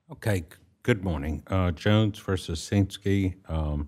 Okay, good morning. Jones versus Sinsky,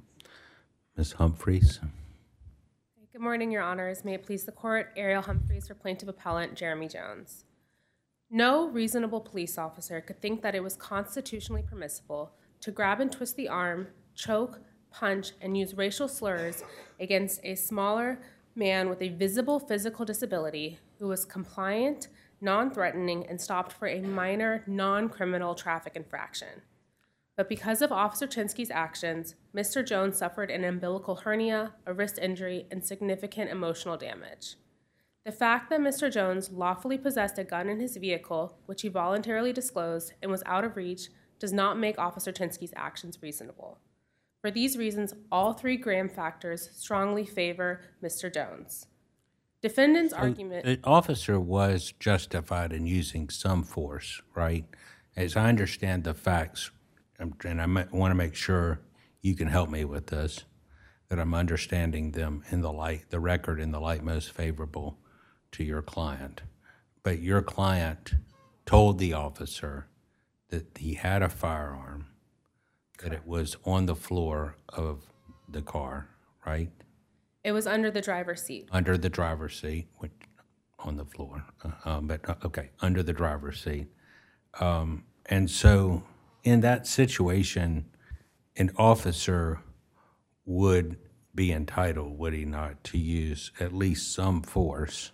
Ms. Humphreys. Good morning, Your Honors. May it please the Court, Ariel Humphreys for Plaintiff Appellant Jeremy Jones. No reasonable police officer could think that it was constitutionally permissible to grab and twist the arm, choke, punch, and use racial slurs against a smaller man with a visible physical disability who was compliant, non-threatening, and stopped for a minor, non-criminal traffic infraction. But because of Officer Chinsky's actions, Mr. Jones suffered an umbilical hernia, a wrist injury, and significant emotional damage. The fact that Mr. Jones lawfully possessed a gun in his vehicle, which he voluntarily disclosed and was out of reach, does not make Officer Chinsky's actions reasonable. For these reasons, all three Graham factors strongly favor Mr. Jones. Defendant's argument... The officer was justified in using some force, right? As I understand the facts, and I want to make sure you can help me with this, that I'm understanding them in the record in the light most favorable to your client. But your client told the officer that he had a firearm, that it was on the floor of the car, right? It was under the driver's seat. Under the driver's seat, on the floor, under the driver's seat. And so in that situation, an officer would be entitled, would he not, to use at least some force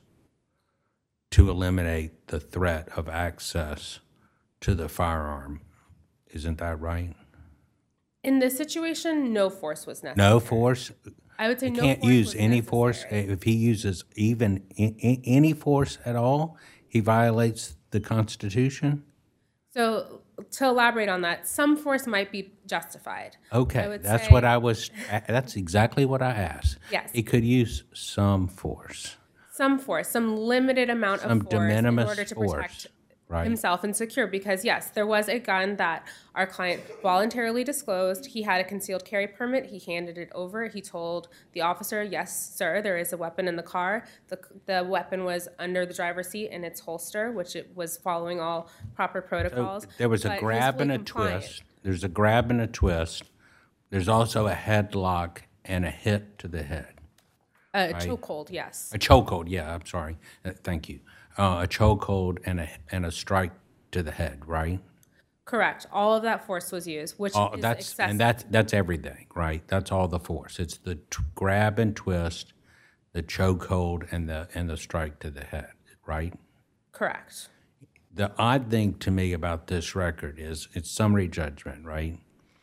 to eliminate the threat of access to the firearm. Isn't that right? In this situation, no force was necessary. No force? I would say He no can't force use was any necessary. force. If he uses even any force at all, he violates the Constitution? So to elaborate on that, some force might be justified. Okay, that's exactly what I asked. Yes. He could use some force. Some force, some limited amount Some of de force in minimis order to force, protect right. himself and secure. Because yes, there was a gun that our client voluntarily disclosed. He had a concealed carry permit. He handed it over. He told the officer, "Yes, sir, there is a weapon in the car." The weapon was under the driver's seat in its holster, which it was following all proper protocols. So there was a but grab fully and a compliant. twist. There's a grab and a twist. There's also a headlock and a hit to the head. A chokehold, yes. A chokehold, yeah, I'm sorry. Thank you. A chokehold and a strike to the head, right? Correct. All of that force was used, which is excessive. And that's everything, right? That's all the force. It's the grab and twist, the chokehold, and the strike to the head, right? Correct. The odd thing to me about this record is it's summary judgment, right?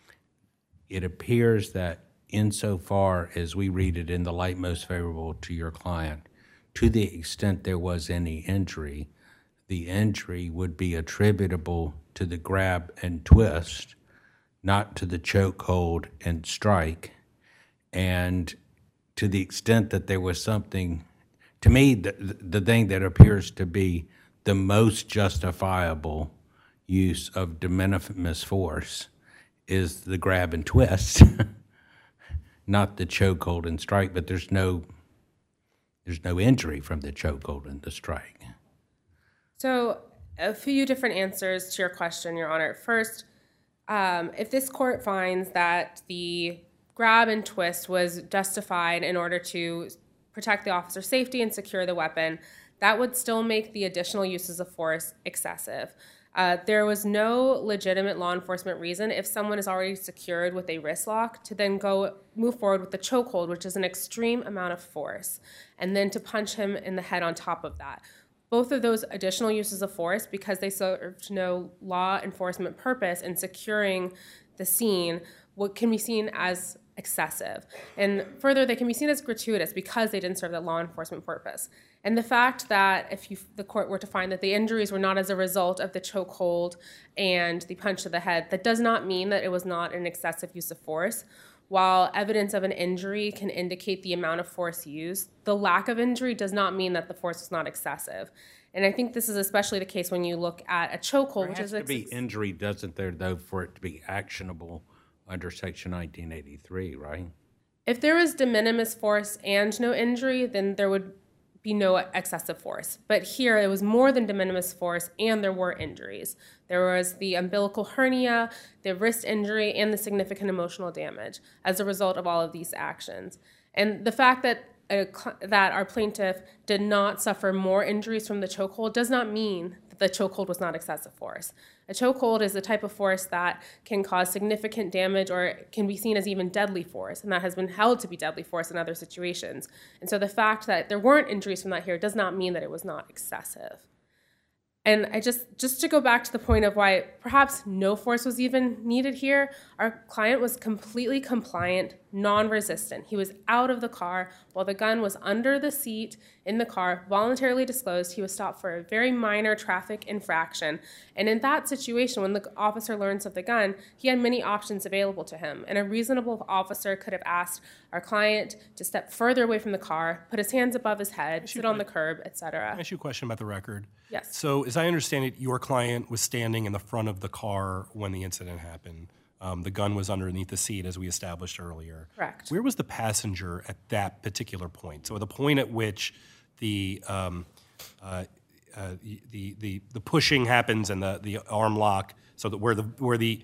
It appears that insofar as we read it in the light most favorable to your client, to the extent there was any injury, the injury would be attributable to the grab and twist, not to the chokehold and strike. And to the extent that there was something, to me, the thing that appears to be the most justifiable use of de minimis force is the grab and twist, not the chokehold and strike, but there's no injury from the chokehold and the strike. So a few different answers to your question, Your Honor. First, if this court finds that the grab and twist was justified in order to protect the officer's safety and secure the weapon, that would still make the additional uses of force excessive. There was no legitimate law enforcement reason if someone is already secured with a wrist lock to then move forward with the chokehold, which is an extreme amount of force, and then to punch him in the head on top of that. Both of those additional uses of force, because they served no law enforcement purpose in securing the scene, what can be seen as excessive. And further, they can be seen as gratuitous because they didn't serve that law enforcement purpose. And the fact that if the court were to find that the injuries were not as a result of the chokehold and the punch to the head, that does not mean that it was not an excessive use of force. While evidence of an injury can indicate the amount of force used, the lack of injury does not mean that the force is not excessive. And I think this is especially the case when you look at a chokehold, which is... There has to be injury, doesn't there, though, for it to be actionable under Section 1983, right? If there was de minimis force and no injury, then there would be no excessive force. But here it was more than de minimis force, and there were injuries. There was the umbilical hernia, the wrist injury, and the significant emotional damage as a result of all of these actions. And the fact that that our plaintiff did not suffer more injuries from the chokehold does not mean that the chokehold was not excessive force. A chokehold is the type of force that can cause significant damage or can be seen as even deadly force, and that has been held to be deadly force in other situations. And so the fact that there weren't injuries from that here does not mean that it was not excessive. And I just to go back to the point of why perhaps no force was even needed here, our client was completely compliant, non-resistant. He was out of the car while the gun was under the seat in the car, voluntarily disclosed. He was stopped for a very minor traffic infraction. And in that situation, when the officer learns of the gun, he had many options available to him. And a reasonable officer could have asked our client to step further away from the car, put his hands above his head, sit on the curb, etc. Can I ask you a question about the record? Yes. So as I understand it, your client was standing in the front of the car when the incident happened. The gun was underneath the seat, as we established earlier. Correct. Where was the passenger at that particular point? So the point at which the pushing happens and the arm lock, so that where the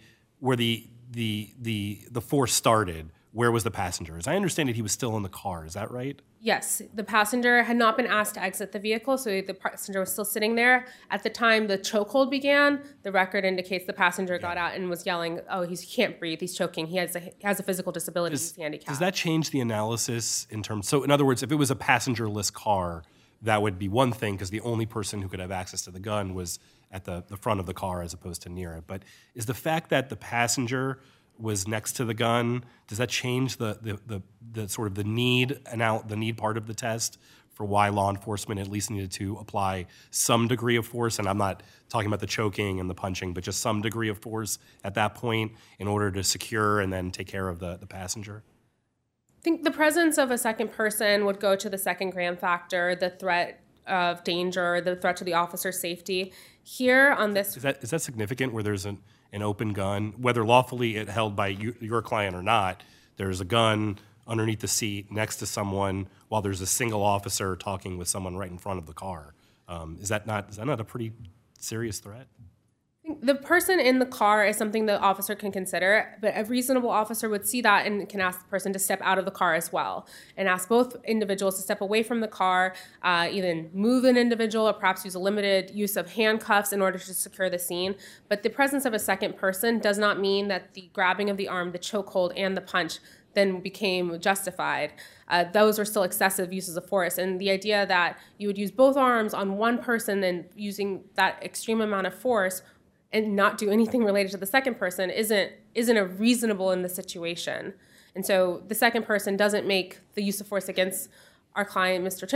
force started, where was the passenger? As I understand it, he was still in the car. Is that right? Yes, the passenger had not been asked to exit the vehicle, so the passenger was still sitting there. At the time the chokehold began, the record indicates the passenger got out and was yelling, "Oh, he can't breathe, he's choking, he has a physical disability, he's handicapped." Does that change the analysis in terms? So in other words, if it was a passengerless car, that would be one thing because the only person who could have access to the gun was at the front of the car as opposed to near it. But is the fact that the passenger was next to the gun, does that change the sort of the need part of the test for why law enforcement at least needed to apply some degree of force? And I'm not talking about the choking and the punching, but just some degree of force at that point in order to secure and then take care of the passenger? I think the presence of a second person would go to the second Graham factor, the threat of danger, the threat to the officer's safety. Here on this... Is that significant where there's an open gun, whether lawfully held by your client or not, there's a gun underneath the seat next to someone while there's a single officer talking with someone right in front of the car. Is that not a pretty serious threat? The person in the car is something the officer can consider, but a reasonable officer would see that and can ask the person to step out of the car as well and ask both individuals to step away from the car, either move an individual or perhaps use a limited use of handcuffs in order to secure the scene. But the presence of a second person does not mean that the grabbing of the arm, the chokehold, and the punch then became justified. Those were still excessive uses of force. And the idea that you would use both arms on one person and using that extreme amount of force and not do anything related to the second person isn't a reasonable in the situation. And so the second person doesn't make the use of force against our client, Mr.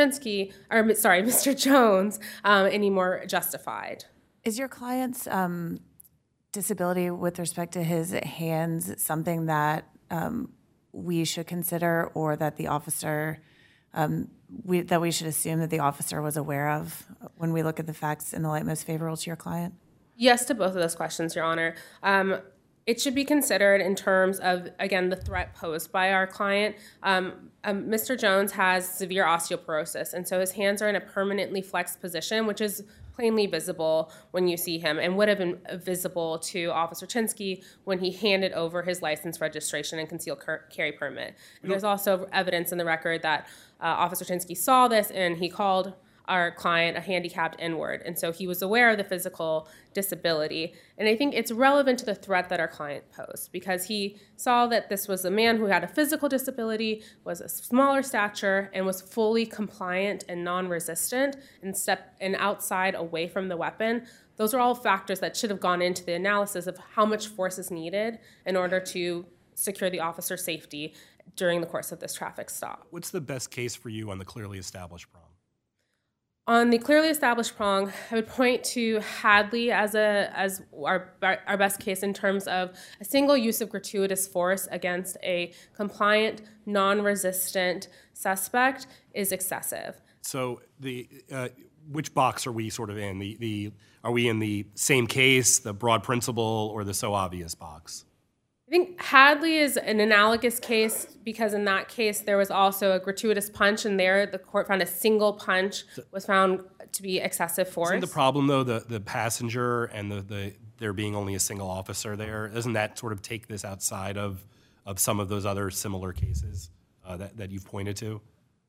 Mr. Jones, any more justified. Is your client's disability with respect to his hands something that we should consider, or that the officer that we should assume that the officer was aware of when we look at the facts in the light most favorable to your client? Yes to both of those questions, Your Honor. It should be considered in terms of, again, the threat posed by our client. Mr. Jones has severe osteoporosis, and so his hands are in a permanently flexed position, which is plainly visible when you see him and would have been visible to Officer Chinsky when he handed over his license, registration, and concealed carry permit. And there's also evidence in the record that Officer Chinsky saw this and he called our client a handicapped N-word. And so he was aware of the physical disability. And I think it's relevant to the threat that our client posed because he saw that this was a man who had a physical disability, was a smaller stature, and was fully compliant and non-resistant and outside away from the weapon. Those are all factors that should have gone into the analysis of how much force is needed in order to secure the officer's safety during the course of this traffic stop. What's the best case for you on the clearly established prong? On the clearly established prong, I would point to Hadley as our best case in terms of a single use of gratuitous force against a compliant, non-resistant suspect is excessive. So which box are we sort of in? Are we in the same case, the broad principle, or the so obvious box? I think Hadley is an analogous case because in that case there was also a gratuitous punch, and there the court found a single punch was found to be excessive force. Isn't the problem, though, the passenger and there being only a single officer there? Doesn't that sort of take this outside of some of those other similar cases that you've pointed to?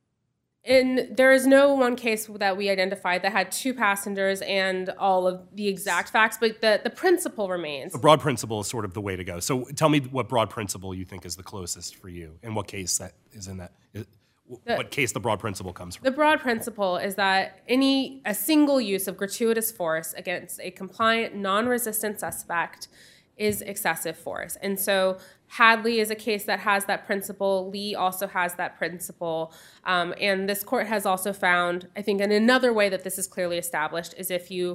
And there is no one case that we identified that had 2 passengers and all of the exact facts, but the principle remains. The broad principle is sort of the way to go. So tell me what broad principle you think is the closest for you, and what case that is in that. What case the broad principle comes from? The broad principle is that a single use of gratuitous force against a compliant, non-resistant suspect is excessive force. And so Hadley is a case that has that principle. Lee also has that principle. And this court has also found, I think, in another way that this is clearly established is if you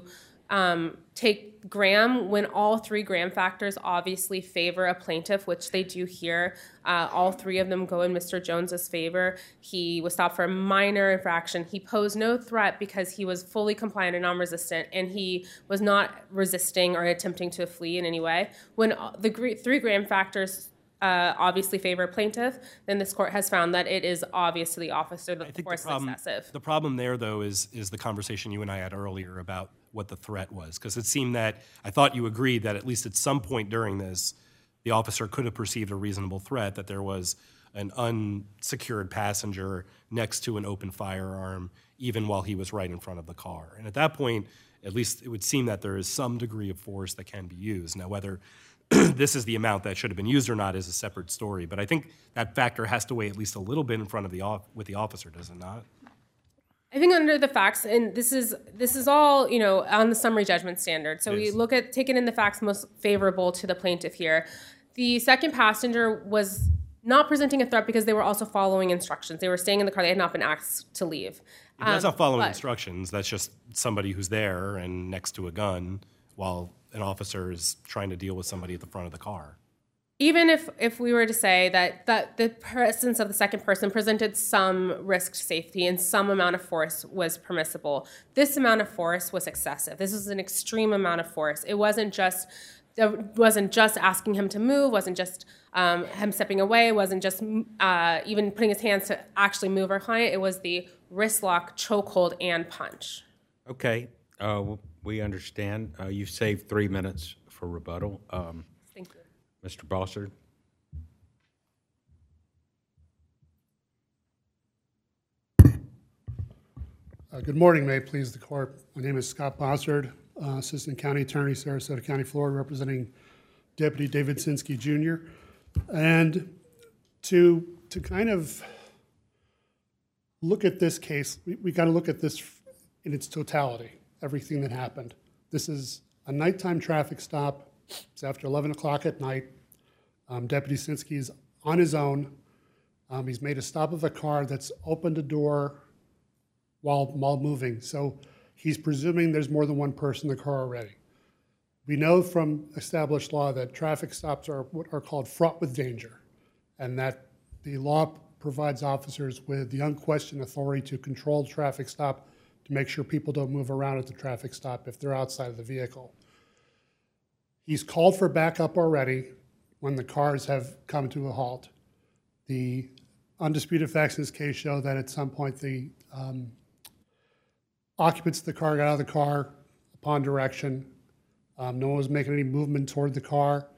take Graham, when all 3 Graham factors obviously favor a plaintiff, which they do here, all 3 of them go in Mr. Jones's favor. He was stopped for a minor infraction. He posed no threat because he was fully compliant and non-resistant, and he was not resisting or attempting to flee in any way. When the 3 Graham factors obviously favor a plaintiff, then this court has found that it is obvious to the officer that the force is excessive. The problem there, though, is the conversation you and I had earlier about what the threat was, because it seemed that I thought you agreed that at least at some point during this, the officer could have perceived a reasonable threat, that there was an unsecured passenger next to an open firearm, even while he was right in front of the car. And at that point, at least it would seem that there is some degree of force that can be used. Now, whether this is the amount that should have been used or not is a separate story, but I think that factor has to weigh at least a little bit in front of with the officer, does it not? I think under the facts, and this is all, on the summary judgment standard. So we look at taking in the facts most favorable to the plaintiff here. The second passenger was not presenting a threat because they were also following instructions. They were staying in the car. They had not been asked to leave. That's not following instructions. That's just somebody who's there and next to a gun while an officer is trying to deal with somebody at the front of the car. Even if we were to say that the presence of the second person presented some risk to safety and some amount of force was permissible, this amount of force was excessive. This was an extreme amount of force. It wasn't just asking him to move, wasn't just him stepping away, wasn't just even putting his hands to actually move our client. It was the wrist lock, chokehold, and punch. Okay, we understand. You've saved 3 minutes for rebuttal. Thank you. Mr. Bossard. Good morning, may it please the court. My name is Scott Bossard, Assistant County Attorney, Sarasota County, Florida, representing Deputy David Sinsky Jr. And to kind of look at this case, we got to look at this in its totality, everything that happened. This is a nighttime traffic stop. It's after 11 o'clock at night. Deputy Sinsky is on his own. He's made a stop of a car that's opened a door while moving. So he's presuming there's more than one person in the car already. We know from established law that traffic stops are what are called fraught with danger, and that the law provides officers with the unquestioned authority to control the traffic stop to make sure people don't move around at the traffic stop if they're outside of the vehicle. He's called for backup already when the cars have come to a halt. The undisputed facts in this case show that at some point the occupants of the car got out of the car upon direction. No one was making any movement toward the car.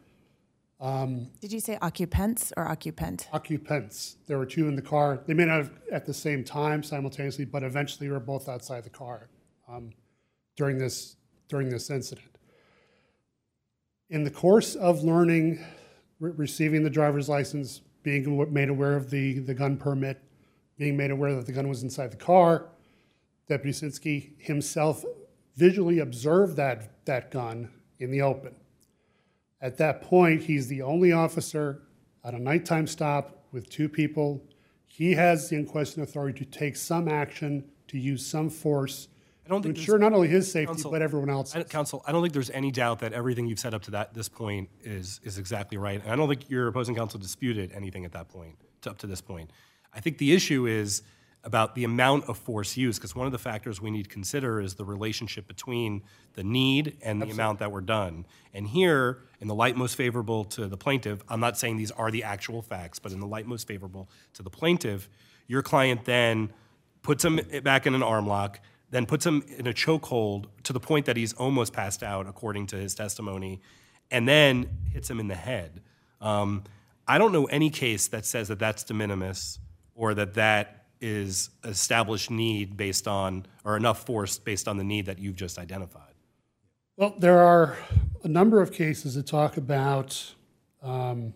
Did you say occupants or occupant? Occupants. There were 2 in the car. They may not have at the same time simultaneously, but eventually they were both outside the car during this incident. In the course of learning, receiving the driver's license, being made aware of the gun permit, being made aware that the gun was inside the car, Deputy Sinsky himself visually observed that gun in the open. At that point, he's the only officer at a nighttime stop with 2 people. He has the unquestioned authority to take some action, to use some force to ensure not only his safety, but everyone else's. Counsel, I don't think there's any doubt that everything you've said up to this point is exactly right. And I don't think your opposing counsel disputed anything at that point, up to this point. I think the issue is, about the amount of force used, because one of the factors we need to consider is the relationship between the need and the amount that were done. And here, in the light most favorable to the plaintiff, I'm not saying these are the actual facts, but in the light most favorable to the plaintiff, your client then puts him back in an arm lock, then puts him in a chokehold to the point that he's almost passed out, according to his testimony, and then hits him in the head. I don't know any case that says that that's de minimis or that is established need based on, or enough force based on the need that you've just identified. Well, there are a number of cases that talk about when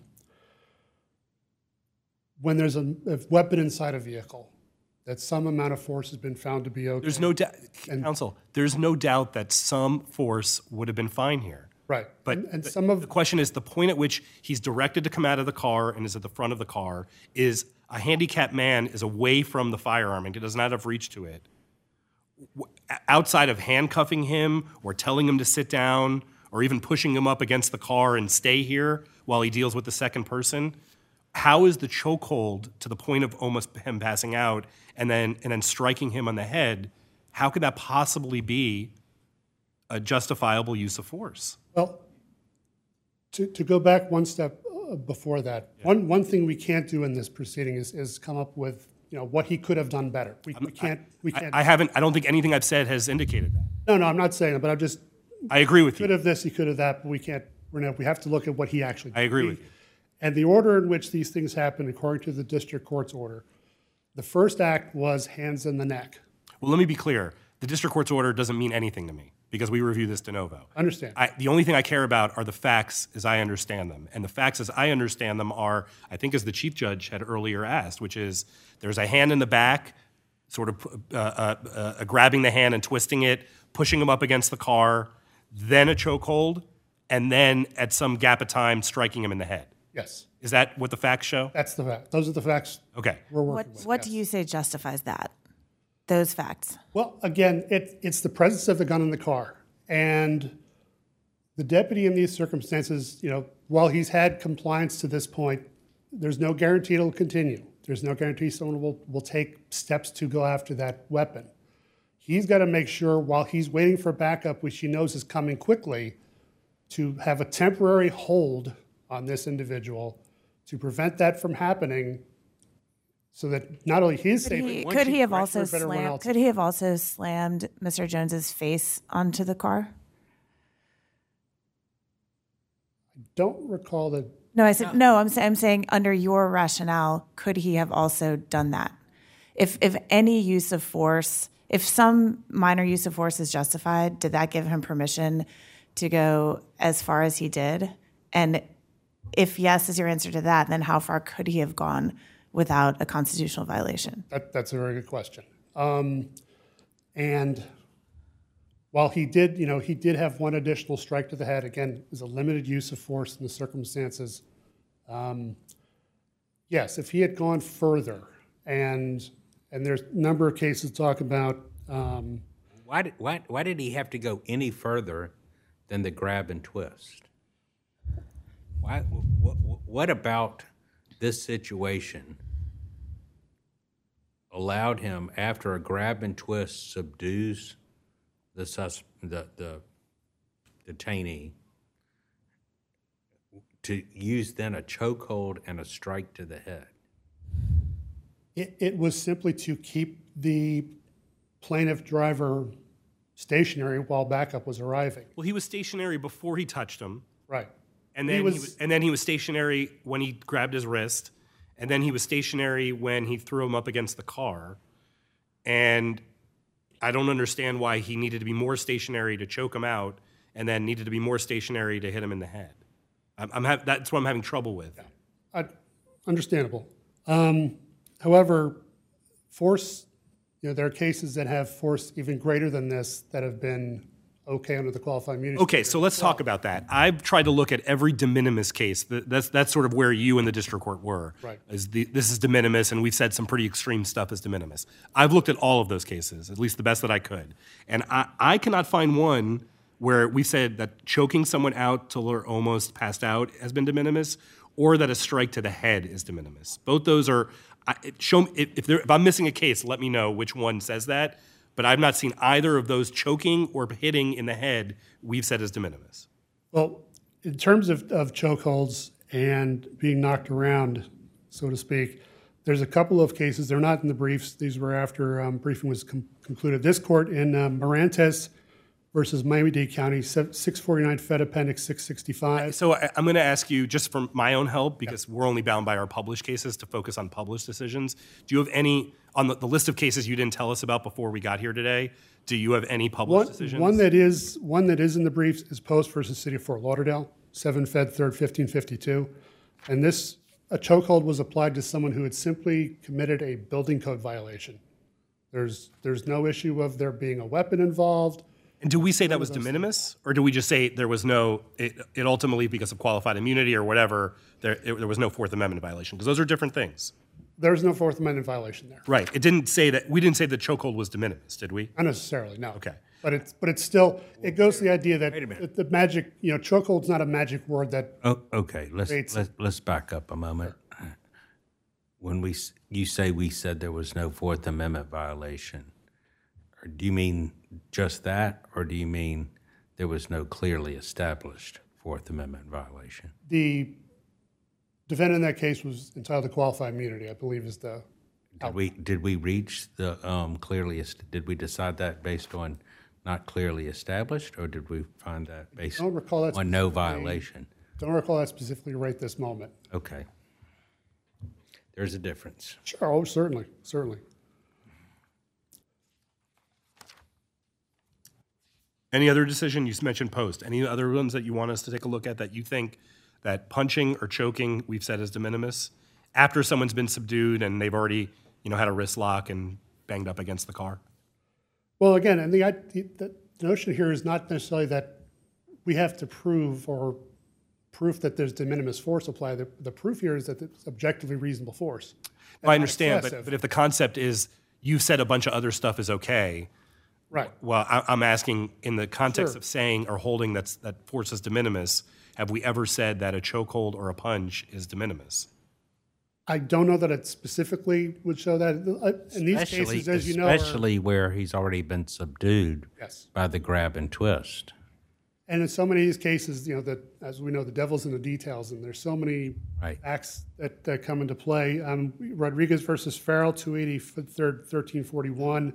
there's a weapon inside a vehicle, that some amount of force has been found to be okay. There's no doubt, counsel, there's no doubt that some force would have been fine here. Right. But and some of the question is, the point at which he's directed to come out of the car and is at the front of the car is a handicapped man is away from the firearm and does not have reach to it. Outside of handcuffing him or telling him to sit down or even pushing him up against the car and stay here while he deals with the second person, how is the chokehold to the point of almost him passing out and then striking him on the head, how could that possibly be a justifiable use of force? Well, to go back one step before that, one thing we can't do in this proceeding is come up with what he could have done better. We can't. I don't think anything I've said has indicated that. No, I'm not saying that, but I agree with could you. have this, he could have that, but we can't. We have to look at what he actually did. I agree with you. And the order in which these things happen, according to the district court's order, the first act was hands in the neck. Well, let me be clear. The district court's order doesn't mean anything to me because we review this de novo. Understand. The only thing I care about are the facts as I understand them. And the facts as I understand them are, I think as the chief judge had earlier asked, which is there's a hand in the back, sort of grabbing the hand and twisting it, pushing him up against the car, then a chokehold, and then at some gap of time striking him in the head. Yes. Is that what the facts show? That's the fact. Those are the facts Okay. we're working with. What do you say justifies that? Those facts? Well, again, it's the presence of the gun in the car. And the deputy in these circumstances, while he's had compliance to this point, there's no guarantee it'll continue. There's no guarantee someone will take steps to go after that weapon. He's got to make sure while he's waiting for backup, which he knows is coming quickly, to have a temporary hold on this individual to prevent that from happening so that not only his safety, Could he have also but everyone slammed? else's. Could he have also slammed Mr. Jones's face onto the car? Don't recall that. No, I said no. I'm saying under your rationale, could he have also done that? If any use of force, if some minor use of force is justified, did that give him permission to go as far as he did? And if yes is your answer to that, then how far could he have gone without a constitutional violation? That's a very good question. And while he did, he did have one additional strike to the head. Again, it was a limited use of force in the circumstances. Yes, if he had gone further, and there's a number of cases talk about. Why did he have to go any further than the grab and twist? What about this situation allowed him, after a grab and twist subdues the detainee, to use then a chokehold and a strike to the head? It was simply to keep the plaintiff driver stationary while backup was arriving. Well, he was stationary before he touched him. Right. And then he was stationary when he grabbed his wrist, and then he was stationary when he threw him up against the car. And I don't understand why he needed to be more stationary to choke him out, and then needed to be more stationary to hit him in the head. That's what I'm having trouble with. Understandable. However, force. There are cases that have force even greater than this that have been okay under the qualified immunity. Okay, so let's talk about that. I've tried to look at every de minimis case. That's sort of where you and the district court were. Right. This is de minimis, and we've said some pretty extreme stuff as de minimis. I've looked at all of those cases, at least the best that I could. And I cannot find one where we said that choking someone out till they're almost passed out has been de minimis, or that a strike to the head is de minimis. Both those are, If I'm missing a case, let me know which one says that. But I've not seen either of those choking or hitting in the head we've said is de minimis. Well, in terms of chokeholds and being knocked around, so to speak, there's a couple of cases. They're not in the briefs. These were after briefing was concluded. This court in Morantes versus Miami-Dade County, 649 Fed Appendix 665. So I'm going to ask you, just for my own help, because we're only bound by our published cases to focus on published decisions. Do you have any, on the list of cases you didn't tell us about before we got here today, do you have any published decisions? One that is in the briefs is Post versus City of Fort Lauderdale, 7 Fed 3rd 1552. And a chokehold was applied to someone who had simply committed a building code violation. There's no issue of there being a weapon involved. And do we say that was de minimis, or do we just say there was no, it ultimately, because of qualified immunity or whatever, there was no Fourth Amendment violation? Because those are different things. There's no Fourth Amendment violation there. Right. It didn't say that, we didn't say the chokehold was de minimis, did we? Not necessarily, no. Okay. But it's still, it goes to the idea that the magic, chokehold's not a magic word that. Oh, okay, let's back up a moment. When you say we said there was no Fourth Amendment violation, or do you mean just that, or do you mean there was no clearly established Fourth Amendment violation? The defendant in that case was entitled to qualified immunity, I believe is the. Did we reach the did we decide that based on not clearly established, or did we find that based on no violation? Don't recall that specifically right this moment. Okay. There's a difference. Sure, oh, certainly. Any other decision? You mentioned Post. Any other ones that you want us to take a look at that you think that punching or choking, we've said is de minimis, after someone's been subdued and they've already, had a wrist lock and banged up against the car? Well, again, and the notion here is not necessarily that we have to prove that there's de minimis force applied. The proof here is that it's objectively reasonable force. I understand, but if the concept is you've said a bunch of other stuff is okay, right? Well, I'm asking in the context of saying or holding that force is de minimis, have we ever said that a chokehold or a punch is de minimis? I don't know that it specifically would show that. In these cases, as you know, especially where he's already been subdued by the grab and twist. And in so many of these cases, that as we know, the devil's in the details, and there's so many acts that come into play. Rodriguez versus Farrell, 280 3rd 1341,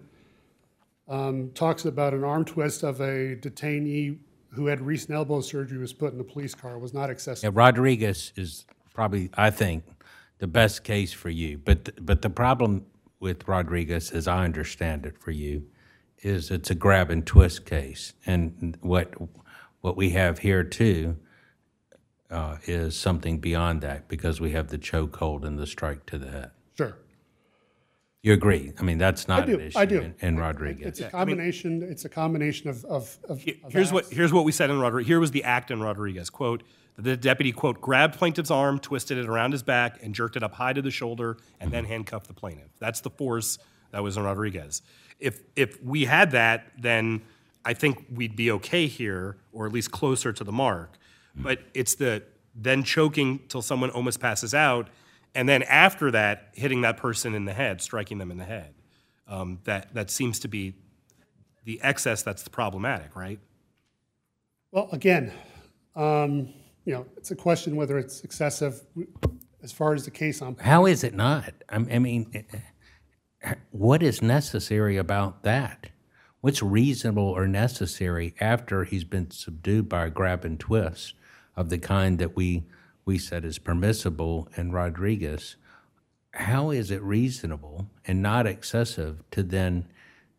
talks about an arm twist of a detainee who had recent elbow surgery, was put in a police car, was not excessive. Yeah, Rodriguez is probably, I think, the best case for you. But the problem with Rodriguez, as I understand it for you, is it's a grab and twist case. And what we have here, too, is something beyond that, because we have the chokehold and the strike to the head. Sure. You agree? I mean, that's not an issue in Rodriguez. It's a combination. It's a combination of here's what we said in Rodriguez. Here was the act in Rodriguez. Quote, the deputy, quote, grabbed plaintiff's arm, twisted it around his back, and jerked it up high to the shoulder, and then handcuffed the plaintiff. That's the force that was in Rodriguez. If we had that, then I think we'd be okay here, or at least closer to the mark. But it's the then choking till someone almost passes out, and then after that, hitting that person in the head, striking them in the head. That seems to be the excess that's problematic, right? Well, again, it's a question whether it's excessive as far as the case on. How is it not? I mean, what is necessary about that? What's reasonable or necessary after he's been subdued by a grab and twist of the kind that we said is permissible in Rodriguez? How is it reasonable and not excessive to then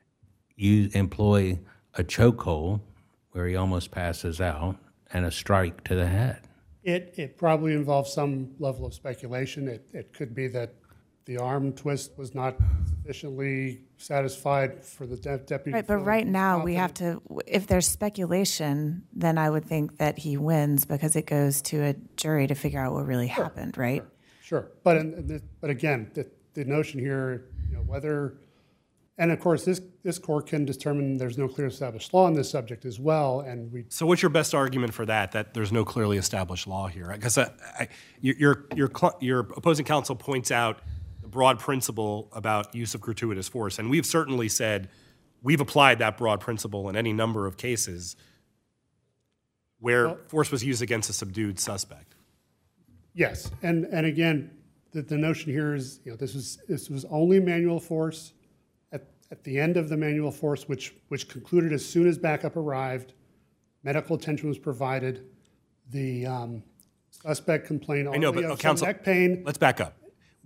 employ a chokehold where he almost passes out and a strike to the head? It probably involves some level of speculation. It could be that the arm twist was not sufficiently satisfied for the deputy. Right, but right now we have to, if there's speculation, then I would think that he wins because it goes to a jury to figure out what really happened, right? Sure. But again, the notion here, whether, and of course this court can determine there's no clear established law on this subject as well. And so what's your best argument for that there's no clearly established law here? Because your opposing counsel points out broad principle about use of gratuitous force, and we've certainly said we've applied that broad principle in any number of cases where force was used against a subdued suspect. Yes, and again, the notion here is, this was only manual force. At the end of the manual force, which concluded as soon as backup arrived, medical attention was provided. The suspect complained only of some neck pain. Let's back up.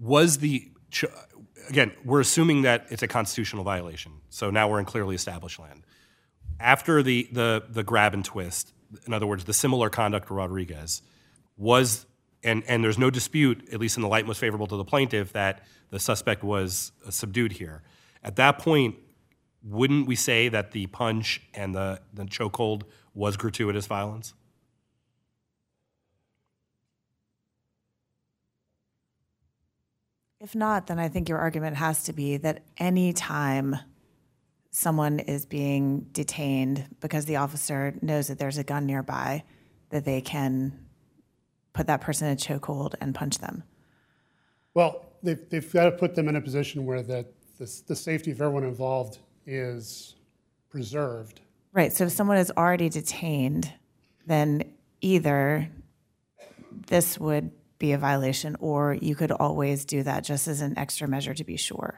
Again, we're assuming that it's a constitutional violation, so now we're in clearly established land. After the grab and twist, in other words, the similar conduct to Rodriguez, and there's no dispute, at least in the light most favorable to the plaintiff, that the suspect was subdued here. At that point, wouldn't we say that the punch and the chokehold was gratuitous violence? If not, then I think your argument has to be that any time someone is being detained because the officer knows that there's a gun nearby, that they can put that person in a chokehold and punch them. Well, they've got to put them in a position where the safety of everyone involved is preserved. Right, so if someone is already detained, then either this would be a violation or you could always do that just as an extra measure to be sure.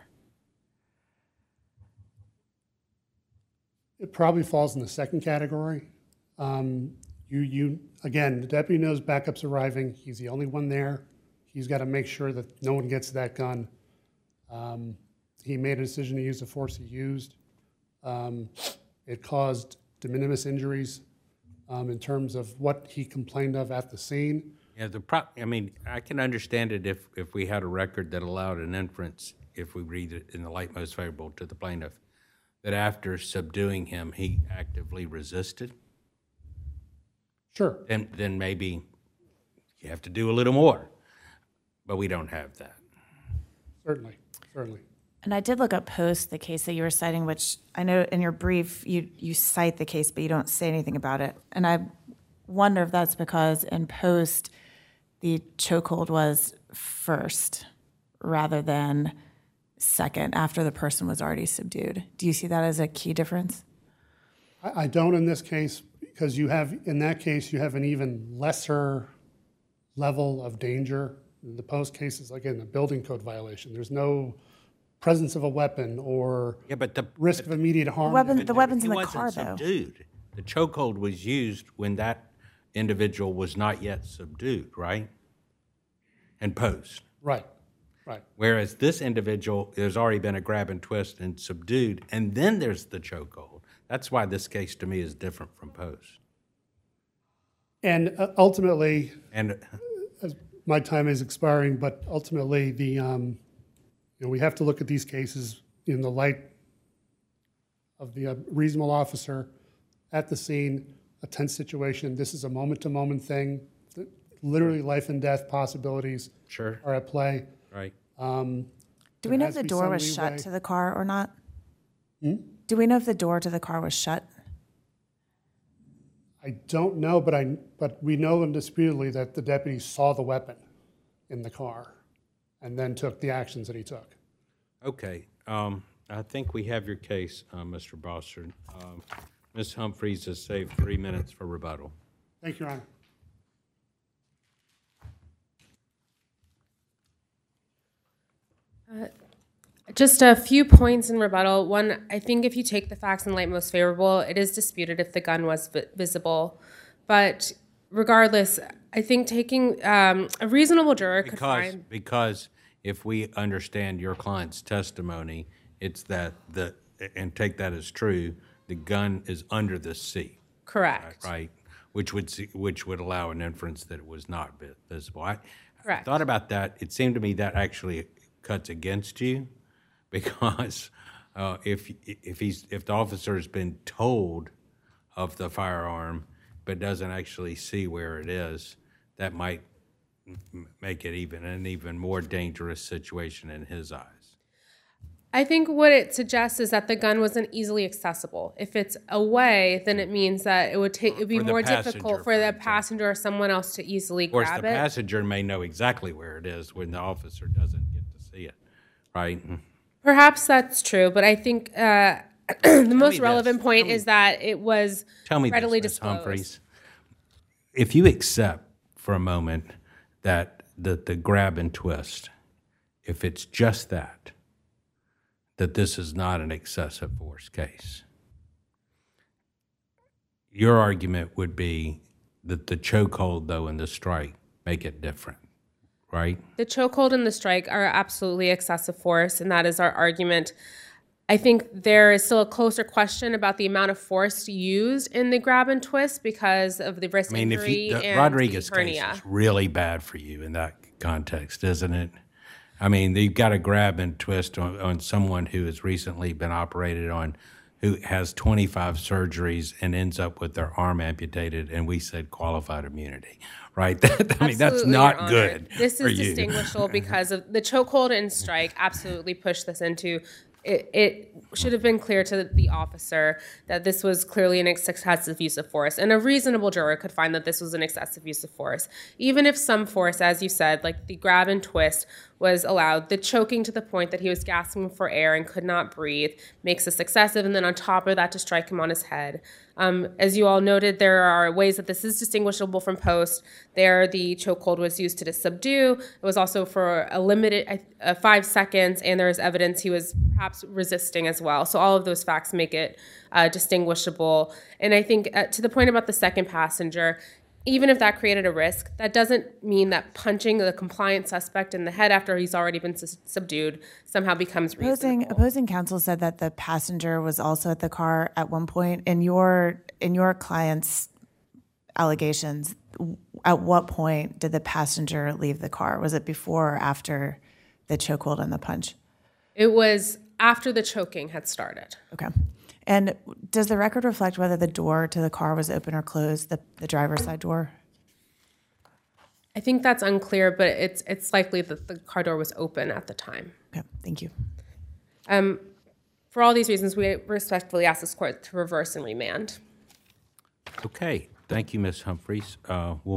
It probably falls in the second category. Again, the deputy knows backup's arriving. He's the only one there. He's got to make sure that no one gets that gun. He made a decision to use the force he used. It caused de minimis injuries in terms of what he complained of at the scene. Yeah, I can understand it if we had a record that allowed an inference, if we read it in the light most favorable to the plaintiff, that after subduing him, he actively resisted. Sure. Then maybe you have to do a little more, but we don't have that. Certainly. And I did look up Post, the case that you were citing, which I know in your brief you cite the case, but you don't say anything about it. And I wonder if that's because in Post, the chokehold was first rather than second after the person was already subdued. Do you see that as a key difference? I don't in this case, because in that case, you have an even lesser level of danger. In the Post case is, again, a building code violation. There's no presence of a weapon or risk of immediate harm. The weapon's in the car, though. Subdued. The chokehold was used when that individual was not yet subdued, right? And Post. Right. Whereas this individual, there's already been a grab and twist and subdued, and then there's the chokehold. That's why this case to me is different from Post. And ultimately, and as my time is expiring, but ultimately we have to look at these cases in the light of the reasonable officer at the scene, a tense situation. This is a moment-to-moment thing. Literally life and death possibilities are at play. Right. Do we know if the door was shut to the car or not? Do we know if the door to the car was shut? I don't know, but we know indisputably that the deputy saw the weapon in the car and then took the actions that he took. Okay. I think we have your case, Mr. Bossard. Ms. Humphreys has saved 3 minutes for rebuttal. Thank you, Your Honor. Just a few points in rebuttal. One, I think if you take the facts in light most favorable, it is disputed if the gun was visible. But regardless, I think taking a reasonable juror could find... Because if we understand your client's testimony, it's that and take that as true, the gun is under the seat. Correct. Right, which would allow an inference that it was not visible. Correct. I thought about that. It seemed to me that actually cuts against you, because if the officer has been told of the firearm but doesn't actually see where it is, that might make it an even more dangerous situation in his eyes. I think what it suggests is that the gun wasn't easily accessible. If it's away, then it means that it would be more difficult for the passenger or someone else to easily grab it. Of course, the passenger may know exactly where it is when the officer doesn't get to see it. right? Perhaps that's true, but I think the most me relevant this. point is that it was Tell me readily this, Ms. disclosed. Humphreys. If you accept for a moment that the grab and twist, if it's just that this is not an excessive force case, your argument would be that the chokehold, though, and the strike make it different, right? The chokehold and the strike are absolutely excessive force, and that is our argument. I think there is still a closer question about the amount of force used in the grab and twist because of the wrist injury the and Rodriguez the case hernia. is really bad for you in that context, isn't it? I mean, you've got a grab and twist on someone who has recently been operated on, who has 25 surgeries and ends up with their arm amputated, and we said qualified immunity, right? I mean, that's Absolutely, not Your Honor. good This for is you. distinguishable because of the chokehold and strike absolutely pushed this into it should have been clear to the officer that this was clearly an excessive use of force, and a reasonable juror could find that this was an excessive use of force. Even if some force, as you said, like the grab and twist was allowed, the choking to the point that he was gasping for air and could not breathe makes this excessive, and then on top of that to strike him on his head. As you all noted, there are ways that this is distinguishable from Post. There, the chokehold was used to subdue. It was also for a limited 5 seconds, and there is evidence he was perhaps resisting as well. So all of those facts make it distinguishable. And I think to the point about the second passenger, even if that created a risk, that doesn't mean that punching the compliant suspect in the head after he's already been subdued somehow becomes reasonable. Opposing counsel said that the passenger was also at the car at one point. In your client's allegations, at what point did the passenger leave the car? Was it before or after the chokehold and the punch? It was after the choking had started. Okay. And does the record reflect whether the door to the car was open or closed, the driver's side door? I think that's unclear, but it's likely that the car door was open at the time. Okay, thank you. For all these reasons, we respectfully ask this court to reverse and remand. Okay, thank you, Ms. Humphreys. We'll